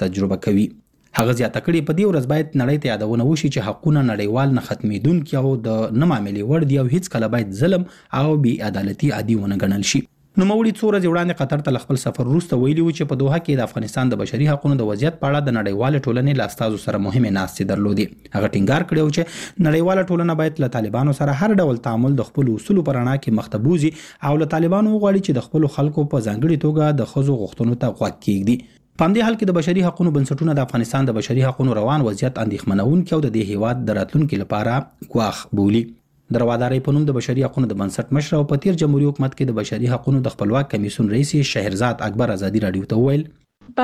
تجربه کوي. هغه زیاته کړې په دې ورځ باید نړۍ ته یادونه وشي چې حقونه نړیوال نه ختمېدونکي او د نه معاملې وړ دي او هیڅ کله باید ظلم او بې عدالتي عادي ونه ګڼل شي. نوموړي څو ورځې وړاندې قطر ته خپل سفر وروسته ویلي و چې په دوحه کې د افغانستان د بشري حقوقو د وضعیت په اړه د نړیوال ټولنې له استازو سره مهمه ناستې درلودې. هغه ټینګار کړی و چې نړیوال ټولنه باید له طالبانو سره هر ډول تعامل د خپل اصولو پر رڼا کې مخ ته بوزي او له طالبانو وغواړي چې د خپل خلکو په ځانګړي توګه د ښځو غوښتنو ته غوږ کېږدي. په همدې حال کې د بشري حقوقو بنسټونه د افغانستان د بشري حقوقو روان وضعیت اندېښمنونکی او د دې هیواد د راتلونکي لپاره ګواښ بولي. د روادارۍ په نوم د بشري حقوقو د بنسټ مشر او په تیر جمهوریت حکومت کې د بشري حقوقو د خپلواک کمیسیون رئیس شهرزاد اکبر آزادی رادیو ته وویل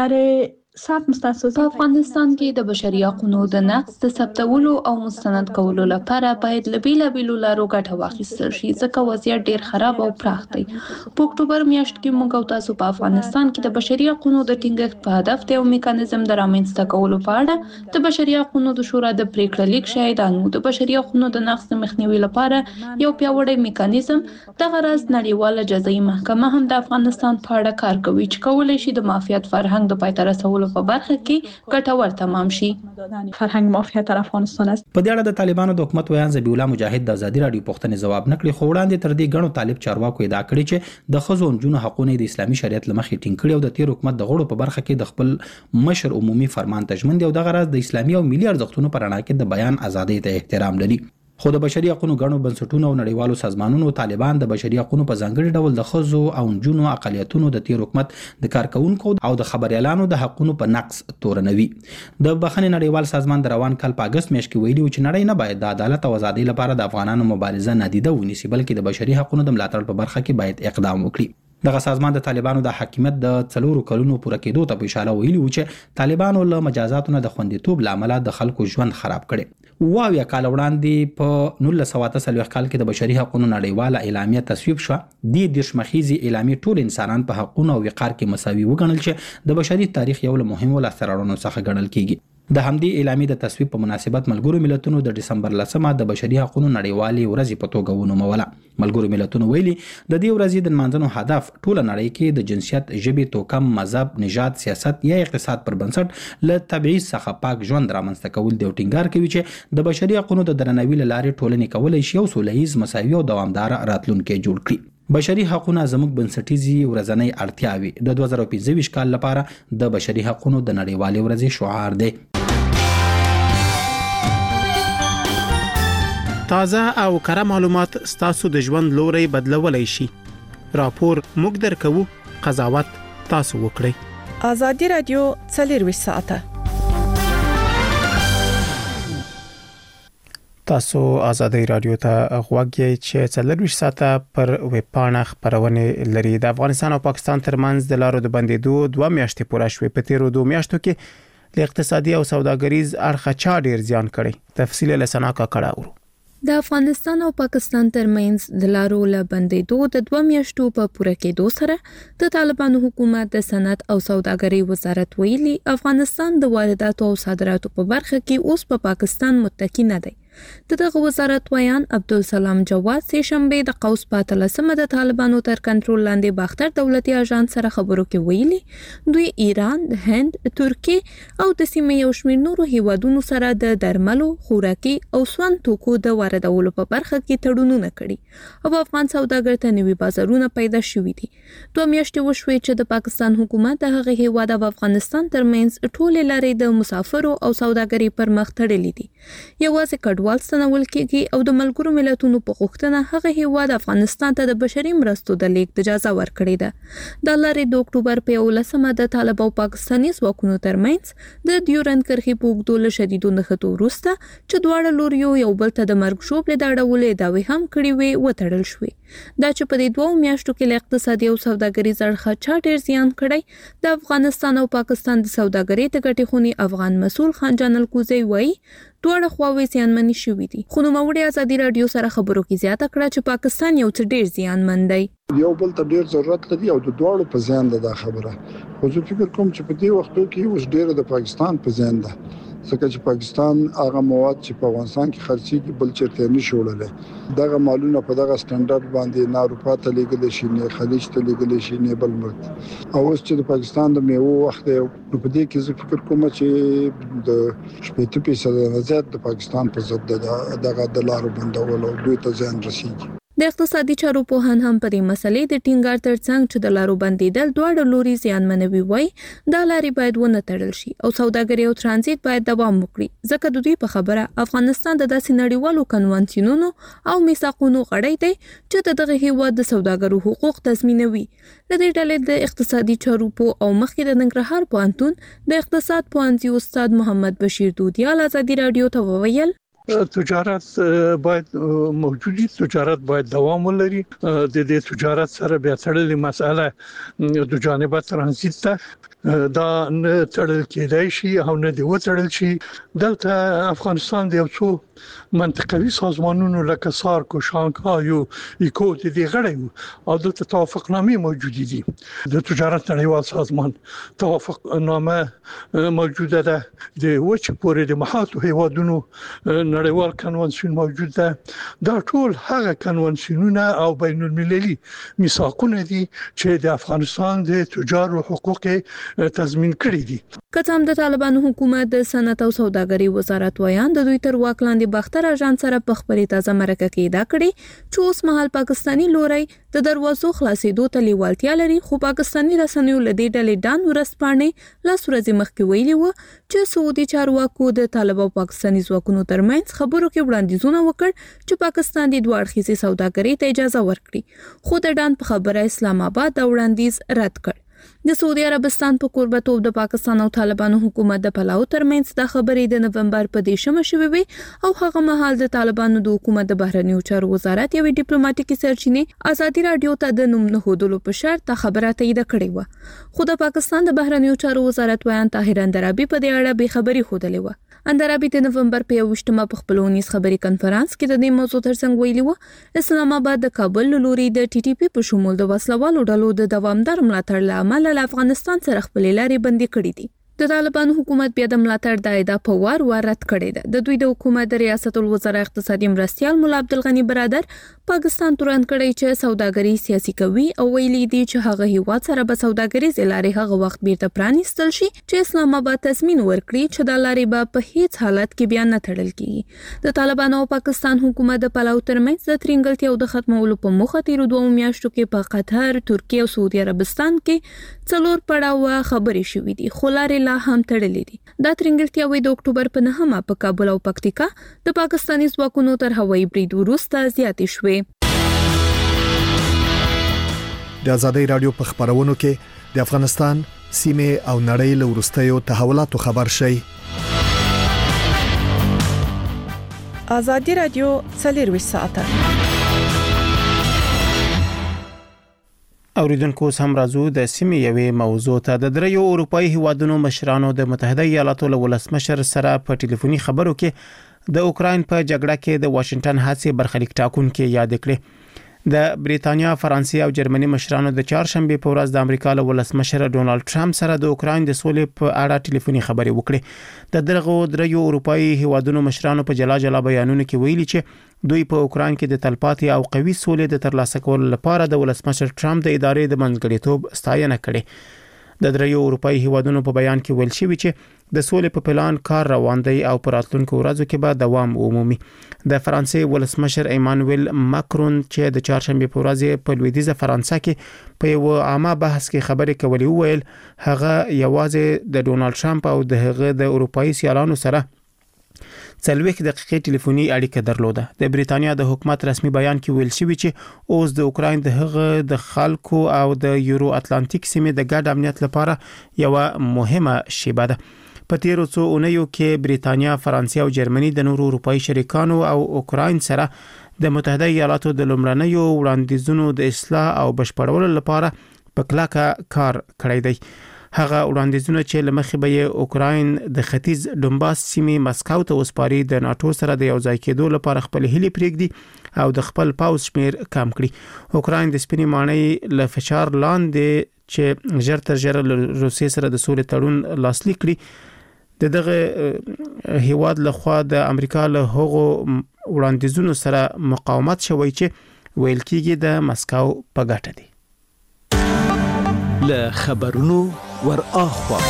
په افغانستان کې د بشري حقوقو د نقض د ثبتولو او مستند کولو لپاره باید له بیلابیلو لارو ګټه واخیستل شي ځکه وضعیت ډیر خراب او پراخ دی. په اکتوبر میاشت کې موږ او تاسو په افغانستان کې د بشري حقوقو د ټینګښت په هدف د یو میکانیزم د رامنځته کولو په اړه د بشري حقوقو د شورا د پریکړه لیک شاهدانو د بشري حقوقو د نقض د مخنیوي لپاره یو پیاوړی میکانیزم د غرض نړیواله جزایي محکمه هم د افغانستان په اړه کار کوي چې کولای شي د مافیات فرهنګ د پای ته رسولو په برخه کې ګټور تمام شي. فرهنګ مافیات در افغانستان است. په دې اړه د طالبانو د حکومت ویان ذبیح الله مجاهد د آزادي رادیو پوښتنې ځواب نکړي، خو وړاندې تر دې غنو طالب چارواکو ادعا کړې چې د ښځو او نجونو حقوقونه د اسلامي شریعت لمخې ټینګ کړي او د تیر حکومت د غړو په برخه کې د خپل مشر عمومي فرمان تجمن دی او د غرض د اسلامي او ملي ارزښتونو پر رڼا کې د بیان ازادۍ ته احترام لري. خو د بشري حقوقو غنو بنسټونو او نړیوالو سازمانونو طالبان د بشري حقوقو په ځانګړي ډول د ښځو او نجونو اقلیتونو د تیر حکومت د کارکونکو او د خبريالانو د حقوقو په نقض تورنوي. د بخښنې نړیوال سازمان د روان کال په اگست میاشت کې ویلي و چې نړۍ نه باید د عدالت او ازادۍ لپاره د افغانانو مبارزه نادیده ونیسي، بلکې د بشري حقوقو د ملاتړ په برخه کې باید اقدام وکړي. دغه سازمان د طالبانو د حاکمیت د 4 کلونو پوره کېدو ته په اشاره ویلي و چې طالبانو له مجازاتو نه د خوندیتوب لامل د خلکو ژوند خراب کړي. واویا کال وړاندې په 1948 کال کې د بشري حقوقو نړیواله اعلامیه تصویب شو. د دیرشمخیزي اعلامیه ټول انسانان په حقوقو او وقار کې مساوي وګڼل چې د بشري تاریخ یو له مهمو لاسته راوړنو څخه ګڼل کیږي. د همدې اعلامیې د تصویب په مناسبت ملګرو ملتونو د دسمبر 10 د بشري حقوقو نړیوالې ورځ په توګه ونوموله. ملګرو ملتونو ویلي د دې ورځې د نمانځنو هدف ټول نړۍ کې د جنسیت، ژبې، توکم، مذهب، نژاد، سیاست یا اقتصاد پر بنسټ له تبعیض څخه پاک ژوند رامنځته کول دی او ټینګار کوي چې د بشري حقوقو د درناوي لارې ټولنې کولای شي او سولهییز، مساوي او دوامدار راتلونکی جوړ کړي. بشري حقوقونه زموږ بنسټیزي ورځنۍ اړتیاوي د 2025 کال لپاره د بشري حقوقو د نړیوالې ورځې شعار دی. تازه او کره معلومات ستاسو د ژوند لوري بدلولای شي. راپور موږ درکو، قضاوت تاسو وکړئ. آزادي رادیو 24 ساعته. تاسو آزادي رادیو ته غوږی چې 24 ساعته پر ویب پاڼه خبرونه لري. د افغانستان او پاکستان ترمنځ د لارو د بندیدو 2 میاشتې پوره شوې. په تیرو 2 میاشتو کې له اقتصادي او سوداګریز اړخه چا ډیر زیان کړي. تفصیل له سناکا کړه. د افغانستان او پاکستان ترمنځ د لارو له بندیدو د 2 میاشتو په پوره کېدو سره د طالبانو حکومت د صنعت او سوداګرۍ وزارت ویلي افغانستان د وارداتو او صادراتو په برخه کې اوس په پاکستان متکی نه دی. دغه وزارت ویان عبدالسلام جواد سه شنبه د قوس په 13 د طالبانو تر کنټرول لاندې باختر دولتي اژانس سره خبرو کې ویلي دوی ایران، هند، ترکیه او د سیمې یو شمېر نورو هیوادونو سره د درملو، خوراکي او سون توکو د واردولو په برخه کې تړونونه کړي او افغان سوداګر ته نوي بازارونه پیدا شوي دي. 2 میاشتې وشوي چې د پاکستان حکومت د هغه هیواد او افغانستان ترمنځ ټول لارې د مسافرو او سوداګرۍ پر مخ تړلې دي. یوازې کډوال ستنول کېږي او د ملګرو ملتونو په غوښتنه هغه هیواد افغانستان ته د بشري مرستو د لیږد اجازه ورکړې ده. د لارې د اکتوبر په 11 د طالب او پاکستاني ځواکونو ترمنځ د ډیورند کرښې په اوږدو له شدیدو نښتو وروسته چې دواړه لوریو یو بل ته د مرګ ژوبلې د اړولې دعوې هم کړې وې وتړل شوې. دا چې په دې 2 میاشتو کې له اقتصادي او سوداګریز اړخه چا ډیر زیان کړی د افغانستان او پاکستان د سوداګرۍ د ګټې خونی افغان مسؤل خان جان الکوزی وایي دواړه خواوې زیانمنې شوې دي. خو نوموړي آزادي رادیو سره خبرو کې زیاته کړه چې پاکستان یو څه ډیر زیانمن دی. یو بل ته ډیر ضرورت لري او د دواړو په ځان ده خبره. خو زه فکر کوم چې په دې وختو کې اوس ډیر د پاکستان په ځان ده ځکه چې پاکستان هغه مواد چې په افغانستان کې خرڅيږي بل چېرته نه شوړل دغه مالونه په دغه سټانډرډ باندې نه اروپا ته لیږل شي نه خلیج ته لیږل شي نه بل ملک او اوس چې د پاکستان د میوه وخت نو په دې کې زه فکر کوم چې د 80% نه زیات د پاکستان په ضد دغه د لارو بندول او دوی ته ځان رسیږي د اقتصادي چارو په هن هم په دې مسلې د ټینګار ترڅنګ چې د لارو بندیدل دواړه لوري زیانمنوي وای د لارې باید ونه تړل شي او سوداګري او ترانزیت باید دوام وکړي ځکه د دوی په خبره افغانستان د داسې نړیوالو کنوانسیونونو او میثاقونو غړی دی چې دغه هیواد د سوداګرو حقوق تضمینوي د دې ډلې د اقتصادي چارو په او مخکې د ننګرهار پوهنتون د اقتصاد پوهنځي استاد محمد بشیر دودیال ازادي رادیو ته وویل تجارت باید موجودی تجارت باید دوام ولري د دې تجارت سره بیا تړلې مسأله د جانبه ترانزیت ته دا نه تړل کېدای شي او نه دی وتړل شي دلته افغانستان د یو څو منطقوي سازمانونو لکه سارک او شانګهای او ایکو د دې غړي او د توافقنامې موجود دي د تجارت نړیوال سازمان توافقنامه موجوده ده د وچ پورې د محاطو هیوادونو نړیوال کنوانسیون موجود ده دا ټول هغه کنوانسیونونه او بین المللي میثاقونه دي چې د افغانستان د تجارو حقوق تضمین کړی دي کڅام د طالبانو حکومت د صنعت او سوداګري وزارت ویان د دوی تر واک لاندې باختر اژانس سره په خبري تازه مرکه کې دا کړی چې اوس مهال پاکستانی لوري د دروازو خلاصېدو ته لیوالتیا لري خو پاکستانی رسنیو لدې ډلې ډان ورسپانې لاس ورځې مخکې ویلي و چې سعودي چارواکو د طالب او پاکستانی ځواکونو ترمنځ خبرو کې وړاندیزونه وکړ چې پاکستان د دوه اړخیزې سوداګرۍ ته اجازه ورکړي خو د ډان په خبره اسلام آباد دا وړاندیز رد کړ د سعودي عربستان په قربتوب د پاکستان او طالبانو حکومت د پلاو ترمنځ د خبرې د نومبر په 10 شوه وي او هغه مهال د طالبانو د حکومت د بهرنیو چارو وزارت یو ډیپلوماټیکي سرچینې ازادي رادیو ته د نوم نه هودلو په شرط د خبره تایید کړې و خو د پاکستان د بهرنیو چارو وزارت ویان طاهر اندرابي په دې اړه به خبري خوده و اندرابي د نومبر په 28 په خپل ونیس خبري کانفرنس کې د دې موضوع ترڅنګ ویلي و اسلام آباد د کابل لوري د ټي ټي پی په شمول د وسلوالو ډلو د دوامدار ملاتړ لامل له افغانستان سره خپل لارې بندي کړې دي د طالبانو حکومت بیا د ملاتړ د ادعا په وار رد کړې ده د دوی د حکومت د ریاست الوزرا اقتصادي مرستيال مولا عبدالغنی برادر پاکستان تورن کړی چې سوداګري سیاسي کوي او ویلي دي چې هغه هیواد سره به سوداګري زلارې هغه وخت بیرته پرانیستل شي چې اسلام آباد تضمین ورکړي چې د لارې به په هیڅ حالت کې بیا نه تړل کیږي د طالبانو او پاکستان حکومت د پلاو ترمنځ د ترنګلتیا او د ختمولو په مخه تیرو 2 میاشتو کې په قطر، ترکیه او سعودي عربستان کې 4 پړاوه خبرې شوې دي خو لارې لا هم تړلې دي دا ترنګلتیا د اکتوبر په 9 په کابل او پکتیکا د پاکستاني ځواکونو تر هوایي برید وروسته زیاتې شوې د ازادي رادیو په خبرونو کې د افغانستان سیمه او نړۍ له ورستیو تحولاتو خبر شي ازادي رادیو 24 ساعته اوریدونکو سم راځو د سیمې یوې موضوع ته د دریو اروپאי هیوادونو مشرانو د متحده ایالاتو له ولسمشر سره په ټلیفوني خبرو کې د اوکراین په جګړه کې د واشنگټن هڅې برخلیک ټاکونکي یاد کړې د بریتانیا، فرانسې او جرمني مشرانو د چهارشنبه په ورځ د امریکا له ولسمشر ډونالد ټرمپ سره د اوکراین د سولې په اړه ټلیفوني خبرې وکړې د دغه دریو اروپאי هیوادونو مشرانو په جلا بیانونو کې ویلي چې دوی په اوکراین کې د تلپاتې او قوي سولې د ترلاسه کولو لپاره د ولسمشر ټرمپ د ادارې د منځګړیتوب ستاینه کړې د دریو اروپאי هیوادونو په بیان کې ویل شوی چې د سولې په پلان کار روان دی او پر راتلونکو ورځو کې به دوام ومومي د فرانسې ولسمشر ایمانوئل ماکرون چې د چهارشنبه په ورځ په لویدیزه فرانسه کې په یو عامه بحث کې خبرې کولې ویل هغه یوازې د ډونالد ټرمپ او دغه د اروپאי سیالانو سره 40 دقیقې ټلیفوني اړیکه درلوده د بریتانیا د حکومت رسمي بیان کې ویل شوی چې اوس د اوکراین د هغه د خلکو او د یورو اتلانتیک سیمې د ګډ امنیت لپاره یو مهمه شیبه ده په تیرو څو اونیو کې بریتانیا، فرانسې او جرمني د نورو اروپאי شریکانو او اوکراین سره د متحده ایالاتو د لومړنیو وړاندیزونو د اصلاح او بشپړولو لپاره په کلکه کار کړی دی هغه وړاندیزونه چې لمخې به اوکراین د ختیځ ډونباس سیمې مسکو ته وسپاري د ناتو سره د یو ځای کېدو لپاره خپل هلي پریږدي او د خپل پاوز شمیر کم کړي اوکراین د سپینې مانۍ له فشار لاندې چې ژر تر ژره روسیې سره د سولې تړون لاسلیک کړي دغه هیواد لخوا د امریکا له هغو وړاندیزونو سره مقاومت شوی چې ویل کېږي د مسکو په ګټه دي. له خبرونو ور اخوا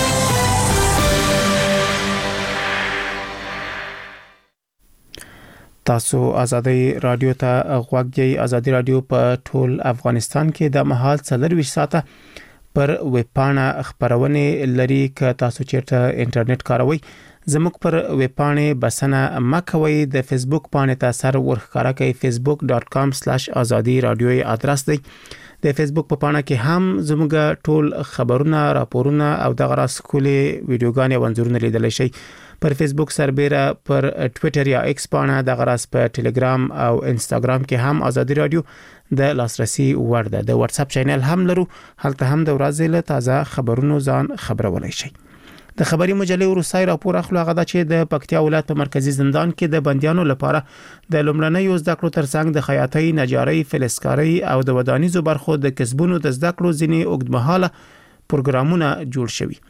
تاسو ازادي رادیو ته غوږ دی. ازادي رادیو په ټول افغانستان کې د مهال 24 ساعته پر ویب پاڼه خبرونه لري. که تاسو چیرته انټرنیټ کاروئ زموږ پر ویب پاڼه بسنه مکوئ. د فیسبوک پاڼه ته سر ورخکارا کوي facebook.com/azadi radio ادرس دی. د فیسبوک په پاڼه کې هم زموږ ټول خبرونه، راپورونه او دغه راسکولي ویډیوګانې او انځورونه لیدل شي. پر فیسبوک سربېره پر ټوئیټر یا ایکس پاڼه د غراس په ټلګرام او انستګرام کې هم ازادي رادیو د لاسرسي وړ ده. د واتس اپ چینل هم لرو، هلته هم د ورځې له تازه خبرونو ځان خبرولای شي. د خبري مجلې وروستي راپور اخلو هغه د چې د پکتیا ولایت په مرکزی زندان کې د بنديانو لپاره د لومړنۍ زده کړو ترڅنګ د خیاطۍ، نجارۍ، فلزکارۍ او د ودانیزو برخو د کسبونو د زده کړو ځینې اوږدمهاله پروګرامونه جوړ شوي.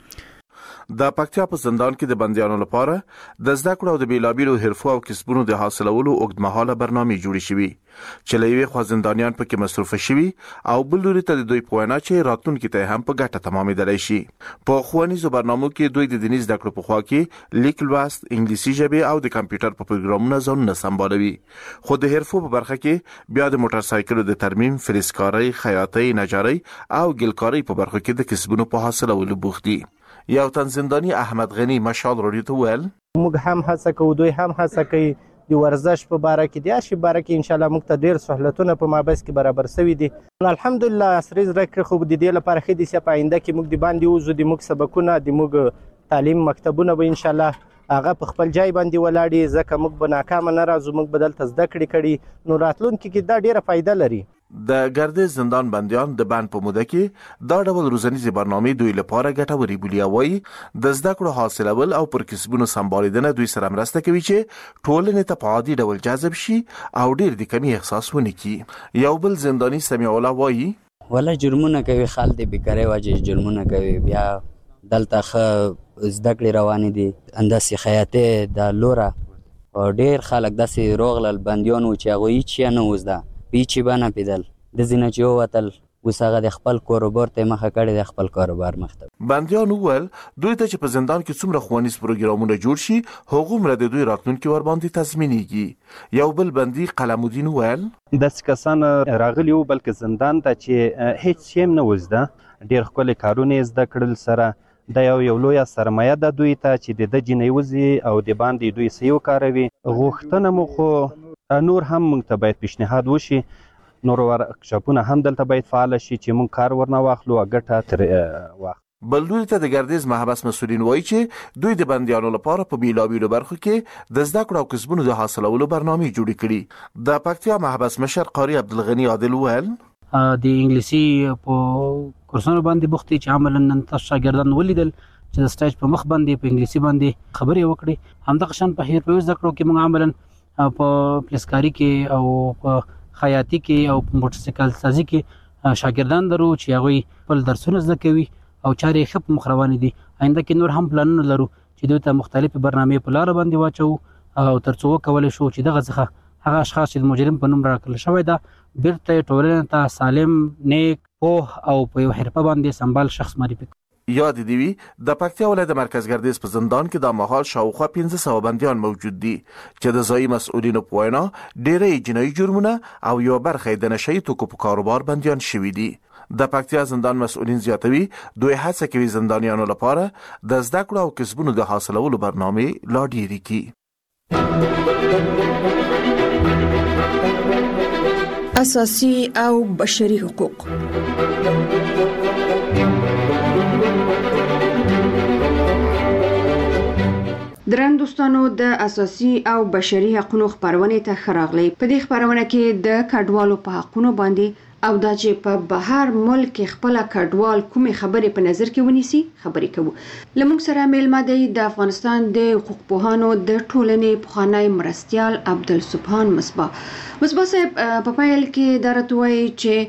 د پکتیا په زندان کې د بنديانو لپاره د زده کړو او د بیلابیلو حرفو او کسبونو د حاصلولو اوږدمهاله برنامې جوړې شوې چې لوی خو زندانیان پکې مصروف شوي او بل لوري ته د دوی په وینا چې راتلونکي ته هم په ګټه تمامېدلی شي. په ښوونیزو برنامو کې دوی د دیني زده کړو په خوا کې لیک لوست، انګلیسي ژبه او د کمپیوټر په پروګرامونو ځانونه سمبالوي. خو د حرفو په برخه کې بیا د موټر سایکلو د ترمیم، فلزکارۍ، خیاطۍ، نجارۍ او ګلکارۍ په برخه کې د کسبونو په حاصلولو بوخت دي. یو تن زندانی احمد غنی مشال رادیو ته ویل موږ هم هڅه کوو، دوی هم هڅه کوي. د ورزش په باره کې د اشي باره کې ان شاء الله موږ ته ډیر سہولتونه په مابس کې برابر شوي دي. الحمدلله عصري زده کړې خو د دې لپاره خې دي چې په آینده کې موږ د باندې وزو د موږ سبقونه د موږ تعلیم مکتبونه به ان شاء الله هغه په خپل ځای باندې ولاړی. ځکه موږ به ناکام نه راځو، موږ بدل زده کړې نو راتلونکي کې دا ډیره فائدہ لري. د ګردې زندان بنديان د بند په موده کې دا ډول روزنیزي برنامې دوی لپاره ګټوري بولي. وایي د زده کړو حاصلول او پر کسبونو سمبالیدنه دوی سره مرسته کوي چې ټولنې ته په عادي ډول جذب شي او ډیر د کمی احساس ونه کړي. یو بل زنداني سمیع الله وایي ولا جرمونه کوي، خال دې بیکاري واجه جرمونه کوي، بیا دلته زده کړې روانې دي. انداسي خیاطه د لوره او ډیر خلک داسې روغلل بنديانو چې هغه هیڅ نه وزده پیچی باندې پیدل د زینه چې وتل وسغه د خپل کاروبار ته مخه کړی د خپل کاروبار مخته. بنديان ول دوی ته چې په زندان کې څومره ښوونیز پروګرامونه جوړ شي هغومره د دوی راتلونکي ور باندې تضمینېږي. یو بل بندي قلمودین ول د کسان راغلی و بلکې زندان ته چې هیڅ شی نه وزده ډیر خپل کارونه زده کړل سره د یو لوی سرمایه د دوی ته چې د جنیوزي او د باندې دوی سیو کاروي. غوښتنه مو خو نور هم موږ ته باید پیشنهاد وشي، نور ورکشاپونه هم دلته باید فعال شي چې موږ کار ورنه واخلو او ګټه تر واخلو. بل دوی ته د ګردیز محبس مسؤلین وایي چې دوی د بنديانو لپاره په بیلابیلو برخو کې د زده کړو او کسبونو د حاصلولو برنامې جوړې کړي. د پکتیا محبس مشر قاری عبدالغنی عادل ویل د انګلیسي په کورسونو باندې بوختي چې عملاً نن تاسو شاګردان ولیدل چې د سټیج په مخ باندې په انګلیسي باندې خبرې وکړي. همدغه شان په هیر په زده کړو کې موږ عملاً په فلزکاري کې او په خیاطي کې او په موټر سایکل سازي کې شاګردان درو چې هغه خپل درسونه زده کوي او چارې ښه په مخ روانې دي. آینده کې نور هم پلانونه لرو چې دوی ته مختلفې برنامې په لار باندې واچو او ترڅو وکولای شو چې دغه څخه هغه اشخاص چې مجرم په نوم راکړل شوی دا بیرته ټولنې ته سالم، نیک، پوه او په یو حرفه باندې سمبال شخص معرفي کړي. یاد دی وی د پکتیا ولایت مرکز ګردیز په زندان کې د مهال شاوخوا 1500 بنديان موجود دي چې د ځای مسؤلینو په وینا ډېرې جنایي جرمونه او یو برخه د نشئی توکو په کاروبار بنديان شوي دي. د پکتیا زندان مسؤلین زیاتوي دوی هڅه کوي زندانیانو لپاره د زده کړو او کسبونو د حاصلولو برنامې لا ډیرې کړي. اساسي او بشري حقوق. درن دوستانو د اساسي او بشري حقوقو خبرونه ته خراغلي. په دې خبرونه کې د کډوالو په حقوقو باندې او دا چې په بهر ملک خپل کډوال کومې خبرې په نظر کې ونیسي خبرې کوو. لمونږ سره میلمه دی د افغانستان د حقوق پوهانو د ټولنې پخوانی مرستیال عبدالسبحان مصباح. مصباح صاحب په پیل کې درته وایي چې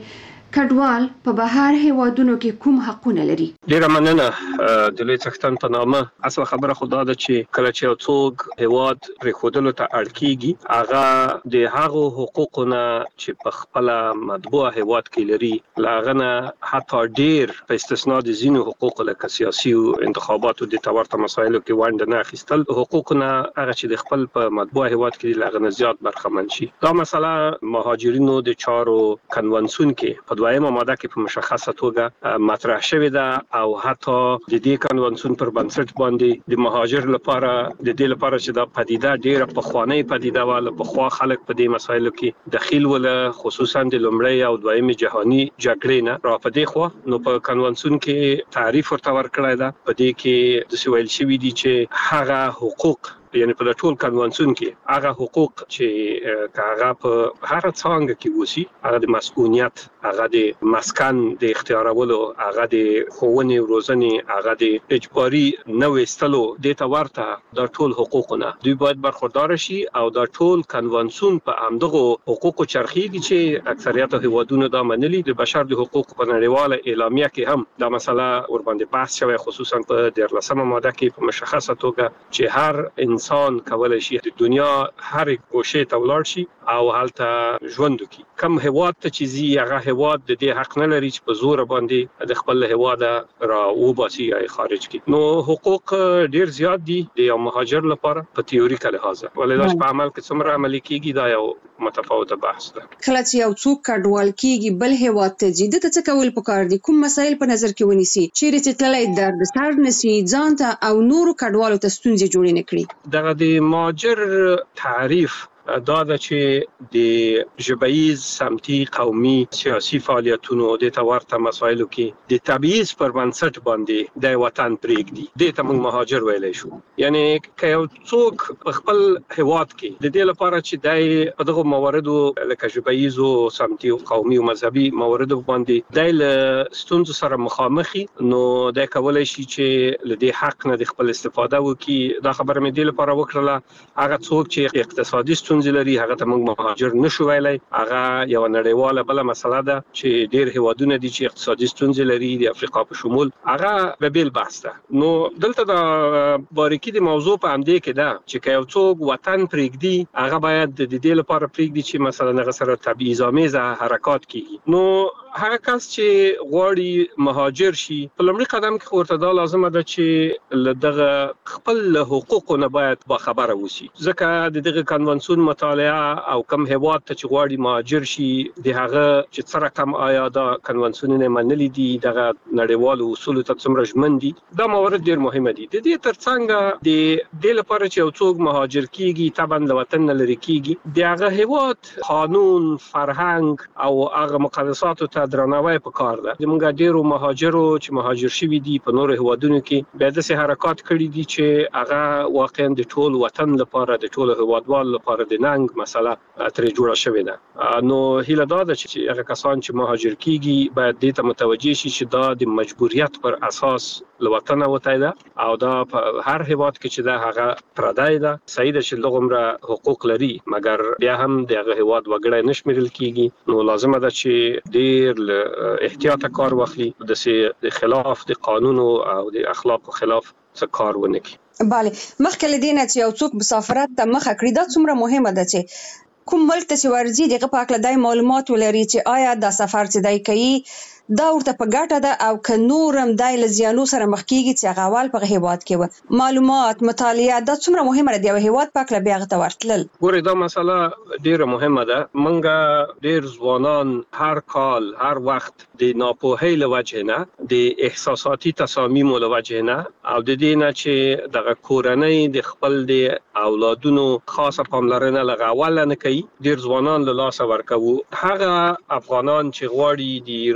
کډوال په بهر هیوادونو کې کوم حقونه لري؟ ډیره مننه د لوی څښتن په نامه. اصل خبره خدا ده چې کله چې یو څوک هیواد پرېښودلو ته اړ کیږي هغه د هغو حقوقونه چې په خپل مطبوع هیواد کې لري لاغنه حتی ډیر په استثناء د ځینو حقوق لکه سیاسي او انتخاباتو د تورته مسایلو کې ونډه نه اخیستل حقوقونه هغه چې د خپل په مطبوع هیواد کې لاغنه زیات برخمن شي. دا مسله مهاجرینو د چارو کنونسیون کې په دویمه ماده کې په مشخصه توګه مطرح شوې ده او حتی د دې کنونسیون پر بنسټ باندې د مهاجر لپاره د دې لپاره چې دا پدیده ډیره پخوانی پدیده وال په خوا خلک په دې مسایلو کې دخیل ول خصوصا د لومړی او دویمه جهانی جګړې نه را پدې خو نو په کنونسیون کې تعریف ورته ورکړی ده. په دې کې د سویل شوی دي چې هغه حقوق یعنی په ټول کنونسیون کې هغه حقوق چې هغه په هر څنګه کې وسی هغه د مسؤلیت هغه د مسکن د اختیارولو هغه د ښوونې او روزنې هغه د اجباري نو استلو د تورته د ټول حقوقونه دوی باید برخوردار شي او د ټول کنونسیون په همدغه حقوقو چرخیږي چې اکثریت هیوادونو دا منلي. د بشر د حقوق په نړیواله اعلامیه کې هم دا مسله ور باندې بحث شوی خصوصا په 13مه ماده کې په مشخصه توګه چې هر انسان کولای شي د دنیا هر ګوشه ته ولاړ شي او هلته ژوند وکړي. کم هیواد ته چې زی هغه هیواد د دې حق نه لري چې په زور باندې د خپل هیواد را وباسي یا خارج کړي. نو حقوق ډیر زیات دي د یو مهاجر لپاره په تیوریکل لحاظ ولې په عمل کې څومره عملي کیږي دا یو متفاوته بحث ده. کله چې یو څوک کډوال کیږي بل هیواد ته ځي د څه کول پکار دي؟ کوم مسایل په نظر کې ونیسي چیرې چې تللی درد سر نسی ځان ته او نورو کډوالو ته ستونزې جوړې نه کړي؟ دغه د مهاجر تعریف دا د چې د ژبیز سمتي قومي سیاسي فعالیتونو د تورته مسایلو کې د تبعیض پر بنسټ باندې د وطن پرېږدي د ته موږ مهاجر ویلای شو. یعنی که یو څوک په خپل هیواد کې د دې لپاره چې د دغه مواردو لکه ژبیز او سمتي او قومي او مذهبي مواردو باندې د ستونزو سره مخامخي نو د کولای شي چې له دې حق نه د خپل استفاده وکړي. دا خبره مې د لپاره وکړه هغه څوک چې اقتصادي لري هغه ته موږ مهاجر نشو ویلای. هغه یو نړیواله بل مسله ده چې ډیر هیوادونه دي چې اقتصادي ستونزې لري د افریقا په شمول هغه به بیل بحث ده. نو دلته د باریکي د موضوع په همدې کې ده چې یو څوک وطن پرېږدي هغه باید د دې لپاره پرېږدي چې مثلا هغه سره تبعیض‌آمیز حرکات کیږي. نو هغه کس چې غواړي مهاجر شي په لومړي قدم کې ورته دا لازمه ده چې دغه خپل حقوقو نه باید با خبره وسی ځکه دغه کنونسیون مطالعه او کم هیواد ته چې غواړي مهاجر شي د هغه چې څه رقم آیا دا کنونسیونونه منلي دي دغه نړیوالو اصولو ته څومره ژمن دي دا موارد ډیر مهمه دي. د دې ترڅنګ د دې لپاره چې یو څوک مهاجر کیږي طبعا له وطن نه لري کیږي د هغه هیواد قانون فرهنګ او هغه مقدساتو درناوی پکار ده. زموږ ډیرو مهاجرو چې مهاجر شوي دي په نورو هیوادونو کې بیا داسې حرکات کړي دي چې هغه واقعا د ټول وطن لپاره د ټول هیوادوال لپاره د ننګ مسله ترې جوړه شوې ده. نو هیله دا ده چې هغه کسان چې مهاجر کیږي باید دې ته متوجه شي چې دا د مجبوریت پر اساس له وطن وتای ده او دا په هر هیواد کې چې دا هغه پردای ده صحیح ده چې لغمره حقوق لري مګر بیا هم دغه هیواد وګړي نشمیرل کیږي. نو لازمه ده چې ډیر احتیاط کار واخلي د خلاف د قانون او د اخلاق خلاف څه کار ونه کړي. bale مخکې لدینه چې یو څوک مسافرت ته مخه کړی دا څومره مهمه ده چې کوم ملک ته ورځي دغه په اړه د معلومات ولري چې آیا دا سفر چې دای کوي دا ورته په ګټه ده او که نورم دای لزیانو سره مخ کیږي چې هغه اول په هیواد کې و معلومات مطالعه دا څومره مهمه ده د هیواد په اړه بیا غته ورتل. ګورې دا مسله ډیره مهمه ده. منګه ډیر ځوانان هر کال هر وخت د ناپوهۍ له وجې نه د احساساتي تصامیمو له وجې نه او د دې نه چې دغه کورنۍ د خپل د اولادونو خاصه پاملرنه لغول نه کوي ډیر ځوانان له لاسه ورکوي. هغه افغانان چې غواړي د ایران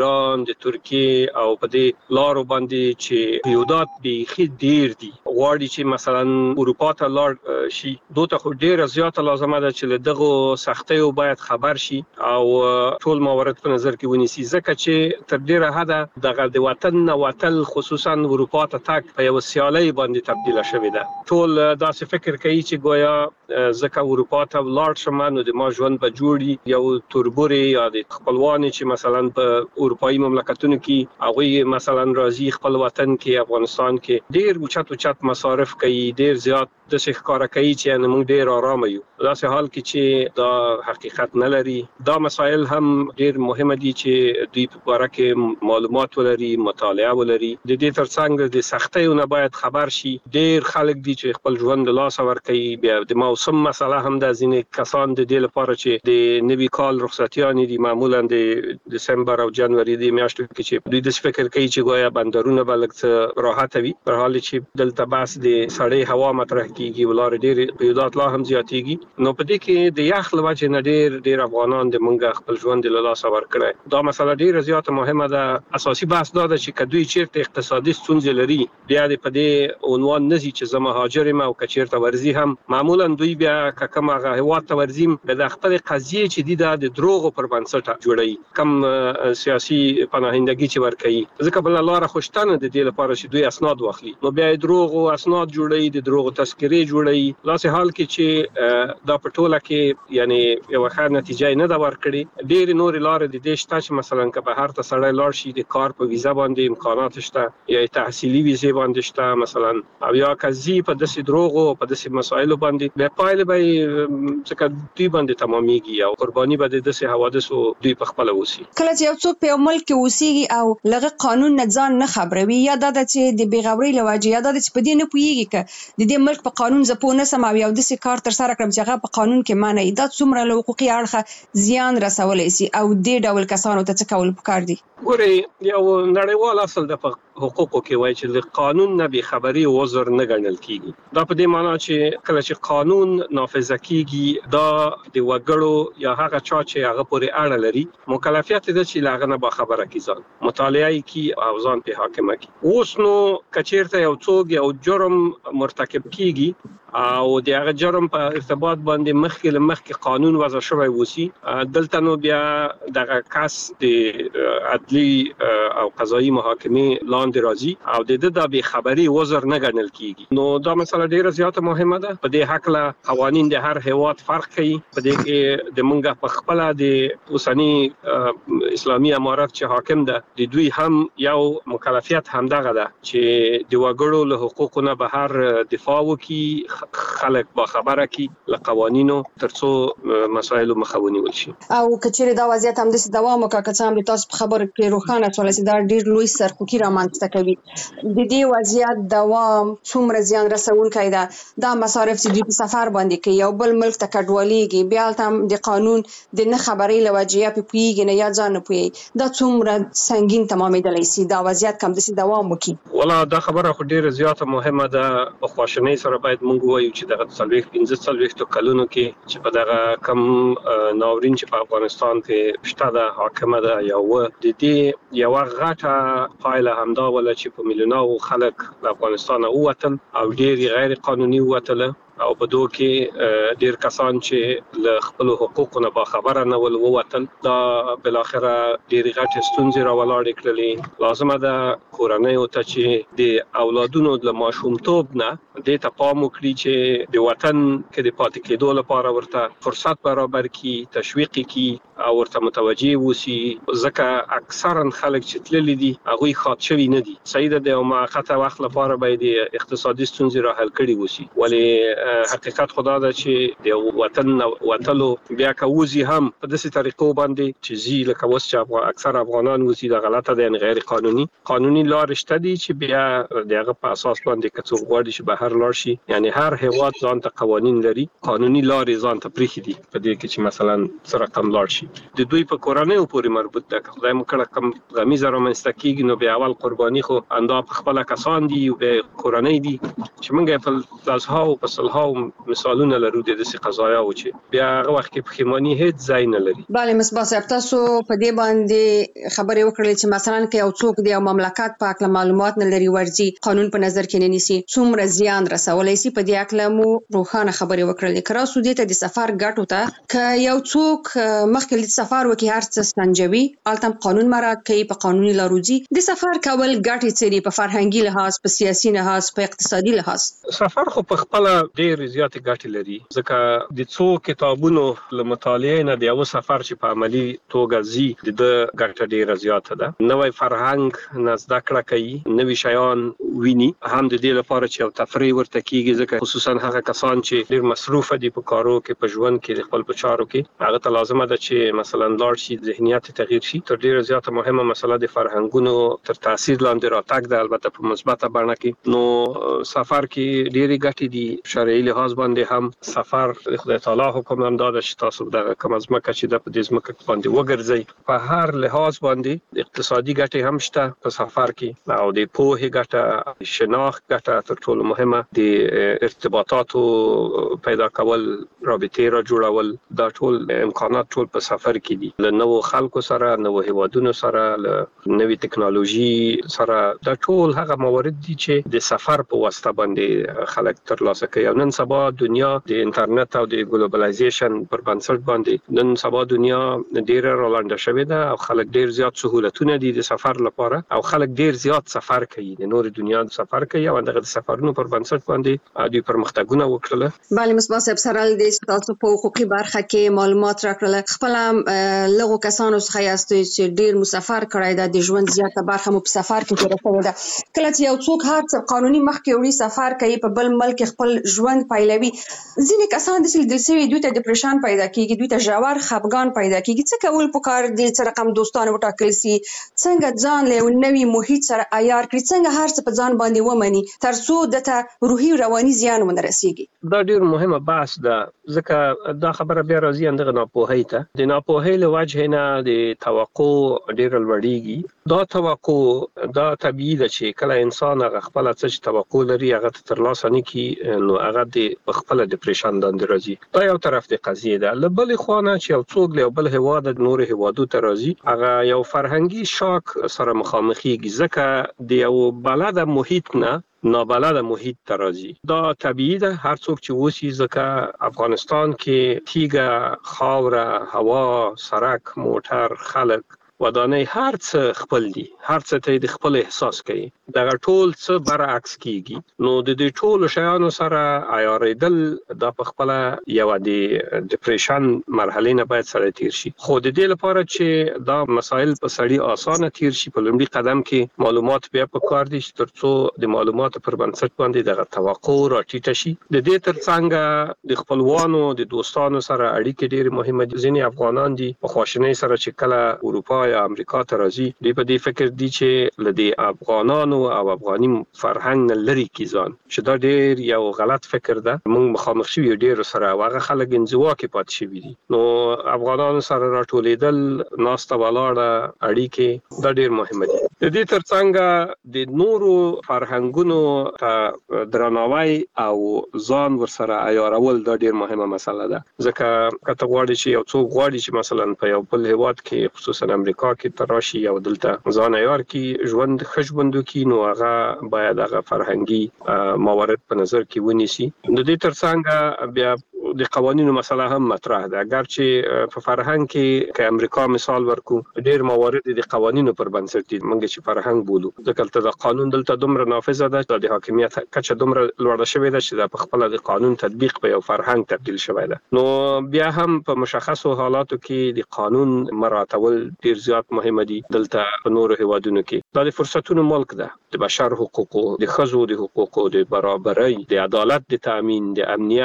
ایران د ترکیه او په دې لارو باندې چې قیودات بیخي ډیر دي غواړي چې مثلا اروپا ته لاړ شي دوی ته ډیر زیاته لازمه ده چې دغه سختیو باید خبر شي او ټول موارد په نظر کې ونیسي ځکه چې تر ډیره حده دغه د وطن نه وتل خصوصا اروپا ته تک په یو سیالي باندې تبدیل شوې ده ټول داسې فکر کوي چې گویا ځکه اروپا ته لاړ شم نو د ما ژوند به جوړي یو توربوري یا د خپلوان چې مثلا په اروپאי مملکتونو کې هغه مثلا راځي خپل وطن کې افغانستان کې ډیر اوچت مصارف کوي ډیر زیات د ښکارا کوي چې موږ ډیر آرام یو داسې حال کې چې دا حقیقت نه لري دا مسایل هم ډیر مهمه دي چې دوی په اړه کې معلومات ولري مطالعه ولري د دې ترڅنګ د سختیو نه باید خبر شي ډیر خلک دي چې خپل ژوند له لاس ورکوي بیا د موسم مسله هم د ځینې کسان د دې لپاره چې د نوي کال رخصتیان دي معمولا د دسمبر او جنوري د میاشتو کې چې دوی د فکر کوي چې گویا بندرونه بلکې راحت وي په حال چې دلته بس د سړې هوا مطرح کیږي ولر ډیر قیودات لا هم زیاتېږي نو په دې کې د یخ لوجه نه ډیر افغانان د منګه خپل ژوند له لاس ورکړي دا مسله ډیر زیاته مهمه ده اساسي بحث دا ده چې کدوې چیرته اقتصادي ستونزې لري بیا د پدې عنوان نزي چې زما هاجر ما او کچیرته ورزي هم معمولا دوی بیا کما هوات ته ورزیم د خپل قضیه چې د دروغ پر بنسټ جوړي کم سیاسي پناهندګي چې ورکړي ځکه بل لاره خوشتنه د دې لپاره چې دوی اسناد واخلي نو بیا دروغ او اسناد جوړي د دروغ تذکرې جوړي لاسه حال کې چې دا پټوله کې یعنی یو ښه نتیجه نه دا ورکړي ډیر نور لارې د دې شته چې مثلا که به هر ته سړی لاړ شي د کار په ویزا باندې امکانات شته یا تحصیلي ویزه باندې شته مثلا او یا کزي په داسې دروغ او په داسې مسایلو باندې به پایله به څنګه دوی باندې تمامېږي او قرباني به د داسې حوادثو دوی په خپل وسی کله چې یو څوک په ملک کې اوسېږي او لغه قانون نه ځان نه خبروي یا د چې د بیغوري لواجه یا د چې په دې نه پويږي ک د دې ملک په قانون زپو نه سم او یو داسې کار تر سره کړم چې هغه په قانون کې معنی دا څومره له حقوقي اړخه زیان رسولای شي او دې ډول کسانو ته څه کول پکار دي ګوري یو نړیوال اصل د حقوقو کې وایي چې د قانون نه به خبري عذر نه ګڼل کیږي دا په دې معنی چې کله چې قانون نافذ کیږي دا د وګړو یا هغه چا چې هغه پورې اړه لري مکلفیت ده چې لاغه نه با خبره کیږي مطالعه کی او ځان په حاکمه کی اوس نو کچیرته یو څوک یو جرم مرتکب کیږي او د هغه جرم په ارتباط باندې مخکې قانون وضع شوی وسی دلته نو بیا دغه کس د عدلی او قضایي محاکمه لاندې راځي او د دې د به خبري عذر نه ګڼل کیږي نو دا مسله ډیره زیاته مهمه ده په دې حق له قوانين د هر هیواد فرق کوي په دې کې د منګه په خپل د اوسنی اسلامي امارات چې حاکم ده د دوی هم یو مکلفیت هم دغه ده چې د وګړو له حقوقو نه بهر دفاع وکړي خلک با خبره کی له قوانینو ترڅو مسایل مخاوني وشي او کچېره دا وضعیت هم د دوام وکړه چې هم تاسو په خبره کې روښانه شول چې دا ډیر لوی سرخوکي رامنځته کوي د دې وضعیت دوام څومره زیان رسونکی ده دا مصارف چې په سفر باندې کوي یو بل ملک ته کډوالېږي بیا هم د قانون د نه خبرې لوجیا په پیږي نه یا ځان نه پوي دا څومره سنگین تمامېدلی سي دا وضعیت کم د دوام وکړي ولا دا خبره خو ډیره زیاته مهمه ده په خواشنۍ سره باید موږ وایو چې دغه 15 کلونو کې چې په دغه کم ناورین چې په افغانستان کې شته د حاکمه ده یو د دې یو غټه پایله همدا ولا چې په میلیونونو خلک د افغانستان ووتل او ډیر غیر قانوني ووتل او په دوه کې ډیر کسان چې له خپل حقوقو نه با خبره نه ول ووتل دا بل اخره ډیر غټ ستونزې راولاړې کړلې لازمه ده کورنۍ او ته چې د اولادونو د ماشومتوب نه د ته پام وکړي چې د وطن کې د پاتې کېدو لپاره ورته فرصت برابر کی تشویق کی او ورته متوجي وسی ځکه اکثرا خلک چې تللی دي هغه خاط شوی نه دي سیده د موقته وخت لپاره باید اقتصادي ستونزې را حل کړي وسی ولی حقیقت خدا ده چې د وطن وتلو بیا کوزي هم په داسې طریقو باندې چې زی لکه وس چې اکثر افغانان وسی د غلطه ده غیر قانوني لار شته دي چې بیا دغه په اساس باندې کڅو غواړي چې بهر لار شي یعنی هر هیواد ځان ته قوانين لري قانوني لارې ځان ته پریخي دي په دې کې چې مثلا سره کم لار شي شي د دوی په کورنۍ پورې مربوط ده. خدای مو کړه کم غمیزه رامنځته کیږي نو بیا اول قرباني خو اندا په خپل کسان دي او به کورنۍ دي چې موږ په لاسها او په صلها مثالونه لرو د دې قضایا او چې بیا هغه وخت کې پښیمانی هیڅ ځای نه لري. bale مصباح صاحب تاسو په دې باندې خبرې وکړلې چې مثلا کې یو څوک دی او مملکت په اړه معلومات نه لري ورځي قانون په نظر کې نه نیسي څومره زیان رسولای شي په دې اړه مو روښانه خبرې وکړلې. کرا سودی ته د سفر ګټو ته ک یو څوک مخکې د سفر وکي هر څه سنجوي التم قانون مراعات کوي په قانوني لارودي د سفر کول ګټې څه په فرهنګي لحاظ په سیاسي لحاظ په اقتصادي لحاظ. سفر خو په خپل ډېر زیات ګټې لري ځکه د څو کتابونو له مطالعې نه د یو سفر چې په عملی توګه زی د ګټه ډېره زیاته ده. نوې فرهنګ نه زده کړه کوي نوې شیان ویني هم د دې لپاره چې یو تفریح ورته کیږي ځکه خصوصا هغه کسان چې ډېر مصروف دي په کارو کې په ژوند کې خپل په چارو کې هغه ته لازمه ده چې مثلا لاړ شي ذهنیت تغییر شي. تر ډېره زیاته مهمه مسله د فرهنګونو تر تاثیر لاندې راتګ ده البته په مثبته بڼه کې. نو سفر کې ډېری ګټې دي شرعي لحاظ باندې هم سفر خدای تعالی حکم هم داده چې تاسو د کوم ځمکه چې د دې ځمکه باندې وګرځي په هر لحاظ باندې اقتصادي ګټې هم شته په سفر کې او د پوهې ګټه شناخت ګټه تر ټولو مهمه د ارتباطاتو پیدا کول رابطې را جوړول دا ټول امکانات ټول په سفر کې دي. له نوو خلکو سره نوو هیوادونو سره له نوې ټکنالوژي سره دا ټول هغه موارد دي چې د سفر په واسطه باندې خلک ترلاسه کوي. نن سبا دنیا د انټرنیټ او د ګلوبلایزیشن پر بنسټ باندې نن سبا دنیا ډیره رالانده شوې ده او خلک ډیر زیات سہولتونه دي د سفر لپاره او خلک ډیر زیات سفر کوي د نور دنیا سفر کوي او دغه سفرونو پر بنسټ باندې د پرمختګونه وکړل. bale مصباح صاحب سره د تاسو په حقوقي برخه کې معلومات راکړل خپل لغو کسانو څخه یاست چې ډیر مسافر کړای دا د ژوند زیاته برخه مو په سفر کې تیر کړې ده. کله چې یو څوک هر څه قانوني مخکې وړي سفر کوي په بل ملک خپل ژوند پایلوي ځینې کسان د دلسوي دوی ته ډیپریشن پیدا کیږي دوی ته ژور خفګان پیدا کیږي. څه کول پکار دي چې رقم دوستانه وټاکل سي څنګه ځان له نوې محیط سره عیار کړي څنګه هر څه په ځان باندې ومني ترڅو دته روحي رواني زیان ونه رسیږي. دا ډیر مهمه بحث ده ځکه دا خبره بیا راځي اندغه ناپوهی ته د ناپوهی له وجه نه د توقع ډیر لوړیږي. دا توقع دا طبيعي ده چې کله انسان هغه خپل څه توقع لري هغه ترلاسه نه کی نو هغه د خپل ډیپریشن باندې راځي. دا یو طرف د قضیه ده. لبل خوانه چې یو څوک له بل هواد د نور هوادو ته راځي هغه یو فرهنګي شاک سره مخامخېږي ځکه د یو بلد محیط نه نابلد محیط ترازی. دا طبیعی ده هر څوک چې وسی ځکه افغانستان کې تیګه خاوره هوا سړک موټر خلک ودانۍ هر څه خپل دي هر څه ته د خپل احساس کوي دا ټول څه برعکس کیږي. نو د دې ټول شیانو سره عیاریدل دا په خپل یو د ډیپریشن مرحله نه باید سره تیر شي. خو د دې لپاره چې دا مسایل په سړی اسانه تیر شي په لومړي قدم کې معلومات بیا په کار دي ترڅو د معلومات پر بنسټ باندې دغه توقع راټیټ شي. د دې ترڅنګ د خپلوانو د دوستانو سره اړیکې ډېرې مهمه دي. ځینې افغانان دي په خواشینۍ سره چې کله اروپا یا امریکا ته راځي دوی په دې فکر دي چې لدی افغانانو او افغاني فرهنګ نه لري کیځان چې دا ډېر یو غلط فکر ده. موږ مخامخ شوی ډېر سره هغه خلک انزوا کې پات شي دي. نو افغانانو سره راټولېدل ناسته ولاړه اړیکې دا ډېر مهمه دي. د دې ترڅنګ د نورو فرهنګونو ته درناوی او ځان ورسره عیارول دا ډېر مهمه مسله ده. ځکه کته غواړي چې یو څوک غواړي چې مثلا په یو بل هیواد کې خصوصا امریکا کې تراشي او دلته ځان عیار کې ژوند خښبندو کې نو هغه باید هغه فرهنګي موارد په نظر کې ونیسي. د دې ترڅنګ بیا د قوانینو مسله هم مطرح ده. اگر چې په فرهنګ کې که امریکا مثال ورکو ډېر موارد د قوانینو پر بنسټ دي موږ چې فرهنګ بولو ځکه د قانون دلته دومره نافذه ده د حاکمیت کچه دومره لوړه شوې ده چې د خپل د قانون تطبیق په یو فرهنګ تبدیل شوی ده. نو بیا هم په مشخصو حالاتو کې د قانون مراعاتول ډېر زیات مهمه دي. دلته په نورو هیوادونو کې دا د فرصتونو ملک ده. د بشر حقوقو د ښځو د حقوقو د برابرۍ د عدالت د تامین د امنیت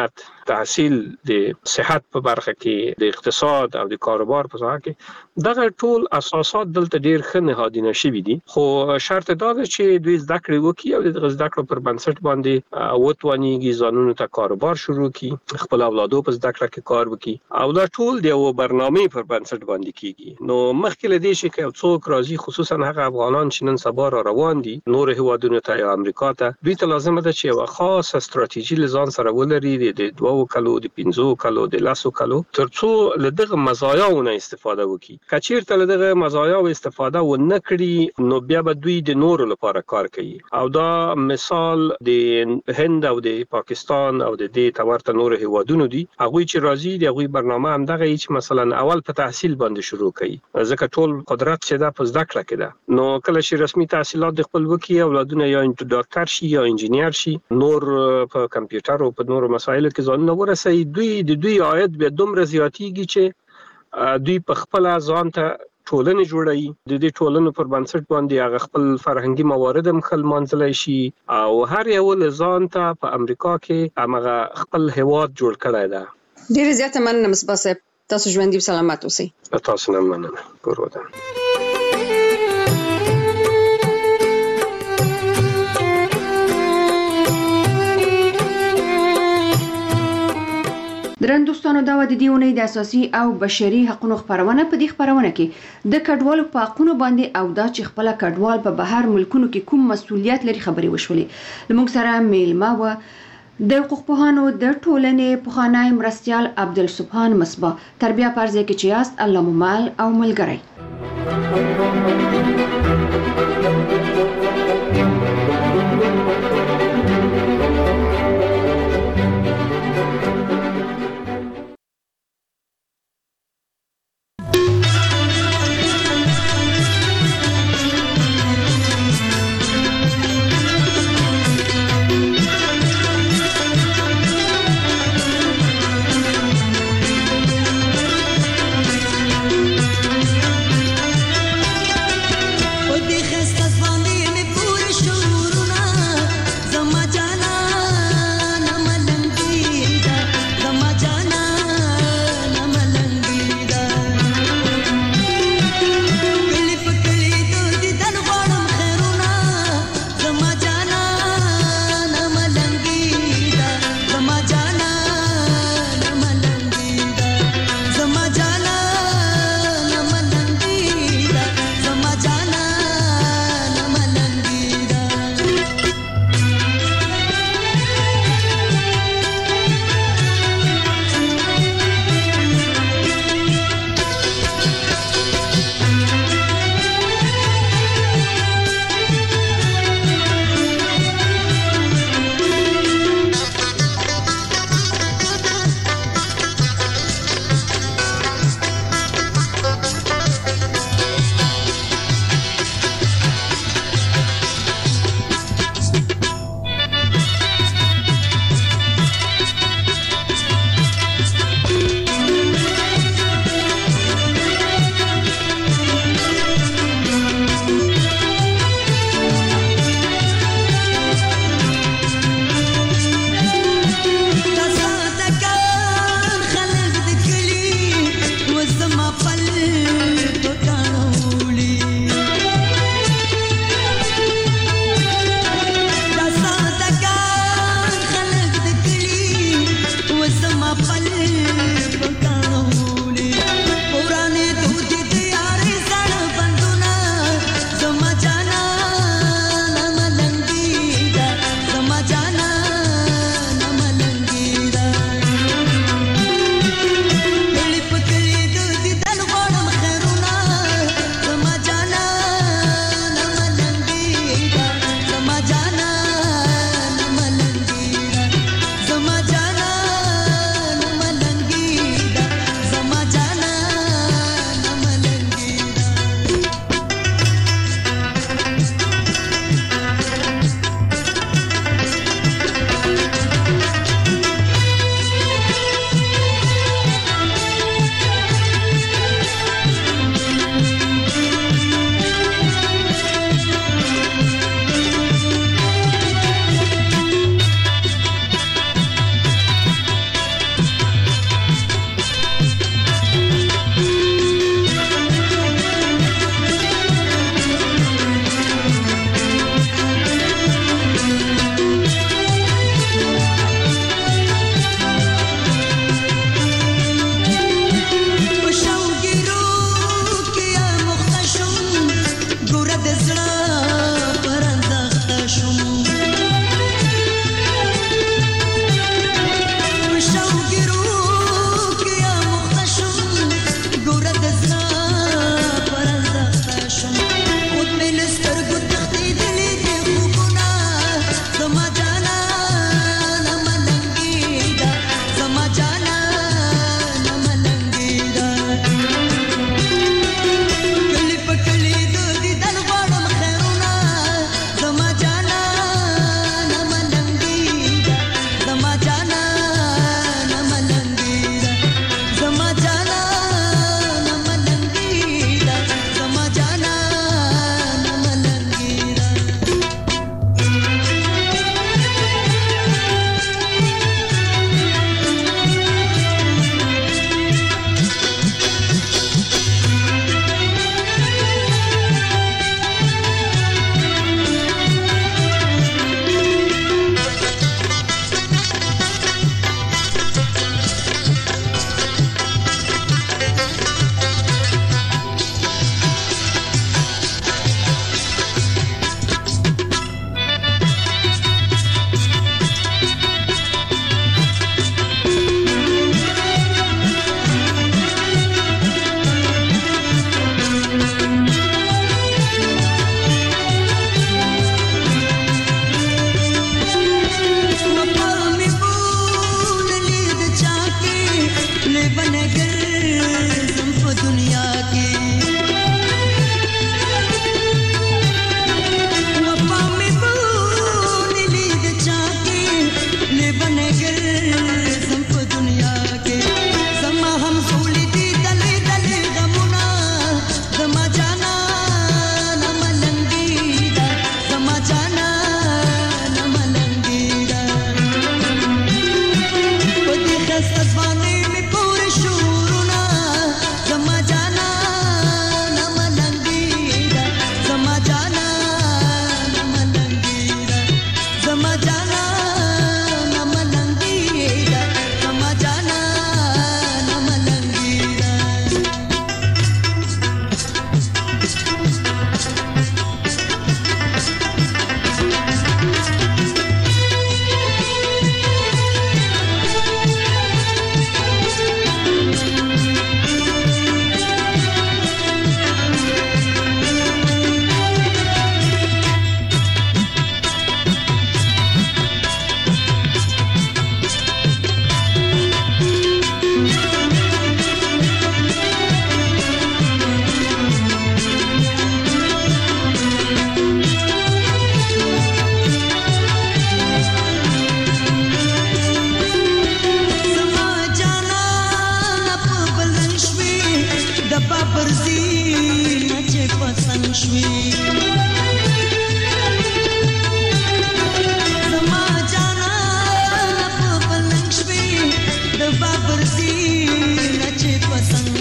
تحصیل د صحت په برخه کې د اقتصاد او د کاروبار په ځای کې دغه ټول اساسات دلته ډیر ښه نهادینه شوي دي خو شرط دا ده چې دوی زده کړې وکړي او د زده کړو پر بنسټ باندې وتوانیږي ځانونو ته کاروبار شروع کړي خپل اولادو په زده کړه کې کار وکړي او دا ټول د یو برنامې پر بنسټ باندې کیږي نو مخکې له دې چې څوک راځي خصوصا هغه افغانان چې نن سبا را روان دي نور هیوادونو ته یا امریکا ته دوی ته لازم ده چې یو خاصه ستراتیژي لزان سره ولري د 2 کلو د 15 کلو د 10 کلو ترڅو له دغه مزایاونه استفاده وکړي کچیرته له دغه مزایاو استفاده و نه کړي نو بیا به دوی د نورو لپاره کار کوي او دا مثال د هند او د پاکستان او د دې تورته نور هیوادونو دي هغه چې راځي د هغه برنامه هم دغه چې مثلا اول په تحصیل باندې شروع کوي ځکه ټول قدرت چې دا په زده کړه کې ده نو کله چې رسمي تحصیلات د خپل وکي اولادونه یا ډاکټر شي یا انجینیر شي نور په کمپیوټر او په نورو مسایلو کې ځان نو ورسي دوی عاید به دومره زیاتیږي چې دوی په خپل ځان ته ټولنه جوړي د دې ټولنو پر بنسټ باندې هغه خپل فرهنګي موارد هم خل منځلای شي او هر یو ځان ته په امریکا کې هغه خپل هواد جوړ کړی دی ډیر زیاته مننه مصباح صاحب تاسو ژوندۍ سلامت اوسئ تاسو نه مننه ګورودم درن دوستانو دا د دې اونۍ د اساسي او بشري حقوقو خبرونه په دې خبرونه کې د کډوالو په حقوقو باندې او دا چې خپل کډوال په بهر ملکونو کې کوم مسؤلیت لري خبري وشولې لمونږ سره میلمه و د حقوق پوهانو د ټولنې پوهانای مرستيال عبدالسبحان مصباح تربیه پرځه کې چې یاست الله مو مال او ملګری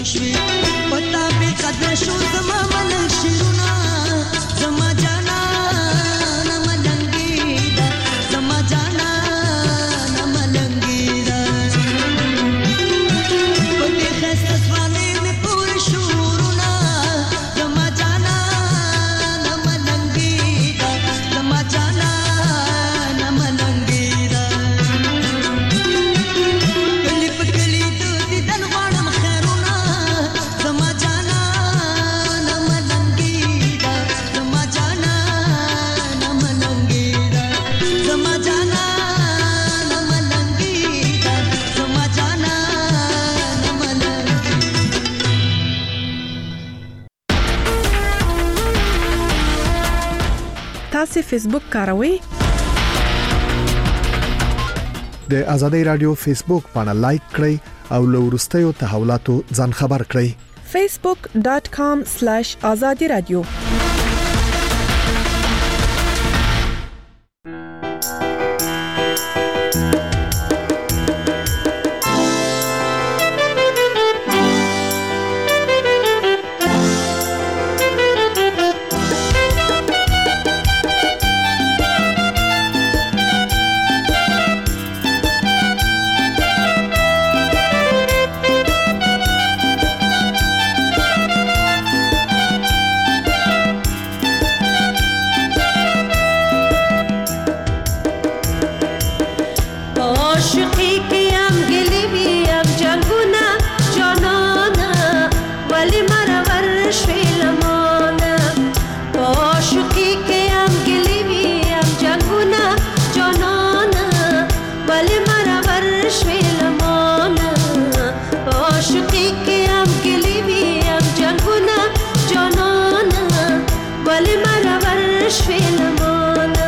شوي پتا به قدر شو زما ملنګ شیرونه زما جانا نملنګي دا زما جانا نملنګي دا پدې خسته سوانه می پور شورونه زما جانا نملنګي دا زما جانا نملنګي دا کلی په کلی ته دې دن غواړم خیرونه زما جانا نملنګي دا زما جانا نملنګي دا زما جانا نملنګي دا زما جانا نملنګي تاسو فیسبوک کاروئ؟ د ازادي رادیو فیسبوک باندې لایک کړئ او له وروستیو تحولاتو ځان خبر کړئ. facebook.com/azadiradio عاشقی کیم گلی بیم جنگونه جانانه ولی مرا ورش فیلمانه عاشقی کیم گلی بیم جنگونه جانانه ولی مرا ورش فیلمانه عاشقی کیم گلی بیم جنگونه جانانه ولی مرا ورش فیلمانه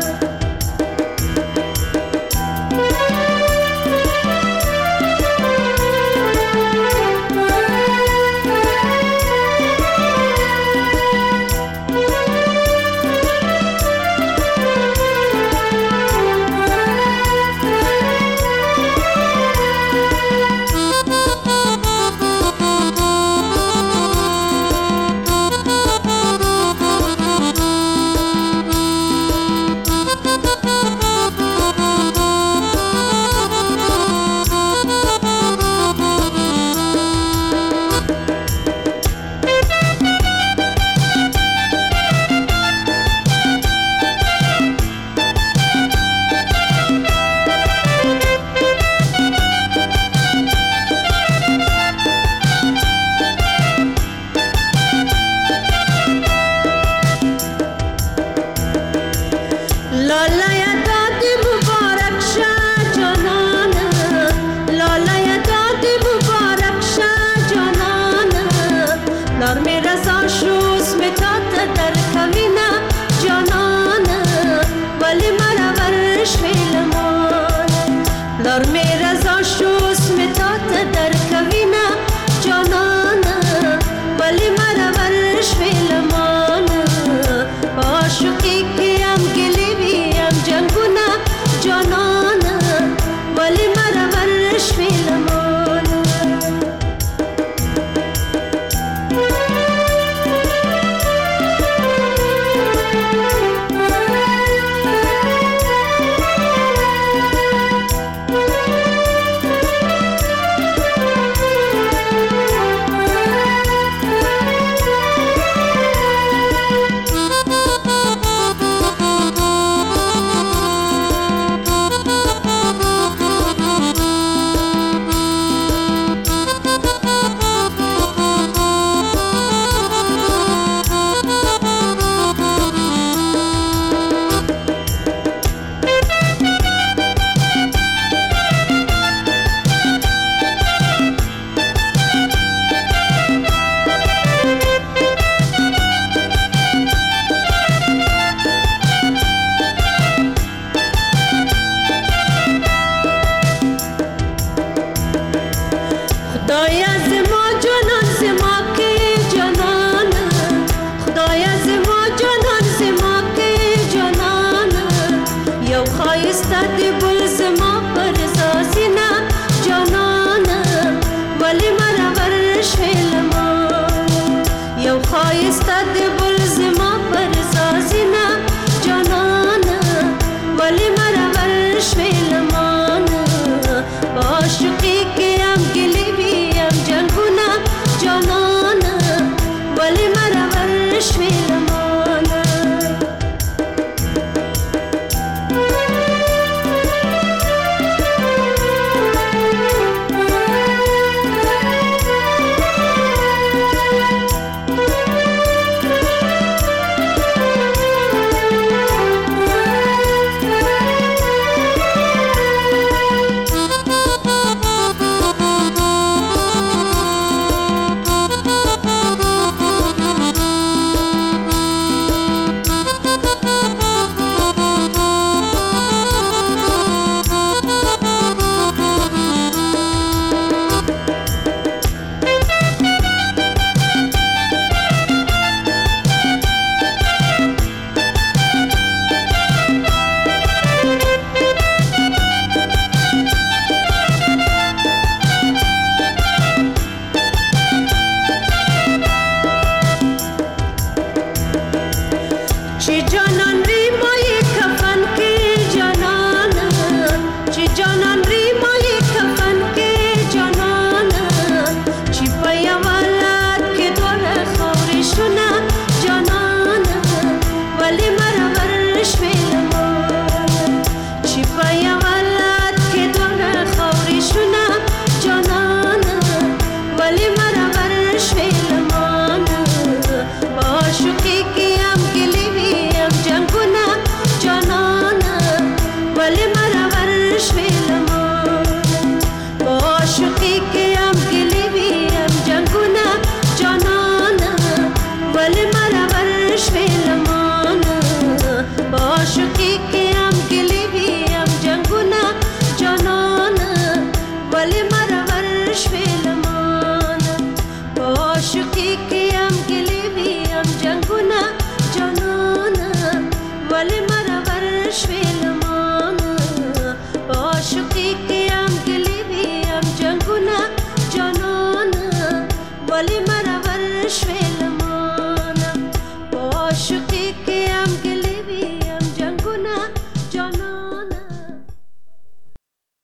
لالا یا دادی مبارک شه جانانه لالا یا دادی مبارک شه جانانه لار می رضا شو اسم تات در کوینه جانانه ولی مرا ورش فیلمانه لار می رضا شو اسم تات در کوینه جانانه ولی مرا ورش فیلمانه عاشقی کیم گلی بیم جنگونه جانانه ولی مرا ورش فیلمانه